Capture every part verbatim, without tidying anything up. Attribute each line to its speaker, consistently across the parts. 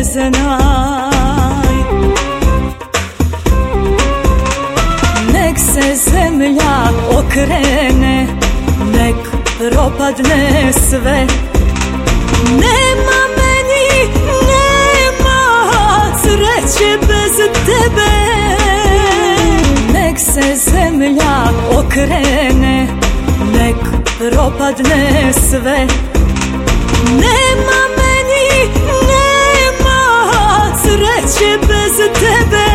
Speaker 1: znaj. Nek se zemlja okrene, nek propadne sve, nema meni, nema sreće bez tebe. Nek se zemlja okrene, nek propadne sve, nema meni, nema sreće bez tebe.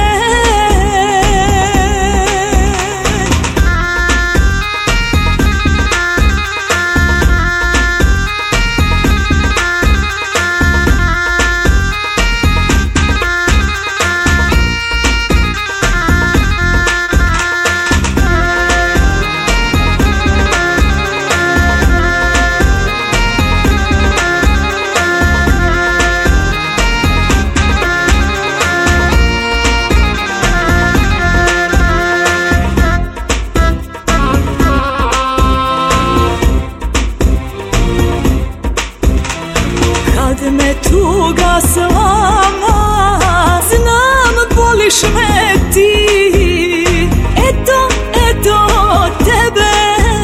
Speaker 1: Kad me tuga slama, znam voliš me ti. Eto, eto tebe,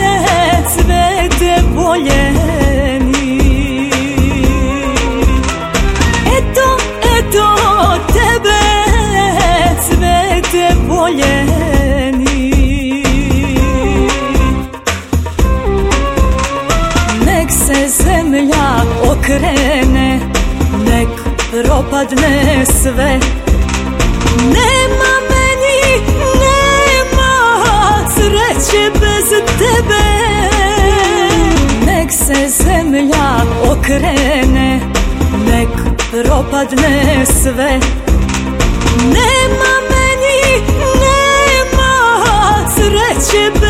Speaker 1: cvete voljeni. Eto, eto tebe, cvete voljeni. Nek se zemlja okrene, nek propadne sve, nema meni, nema sreće bez tebe. Nek se zemlja okrene, nek propadne sve, nema meni, nema sreće bez tebe.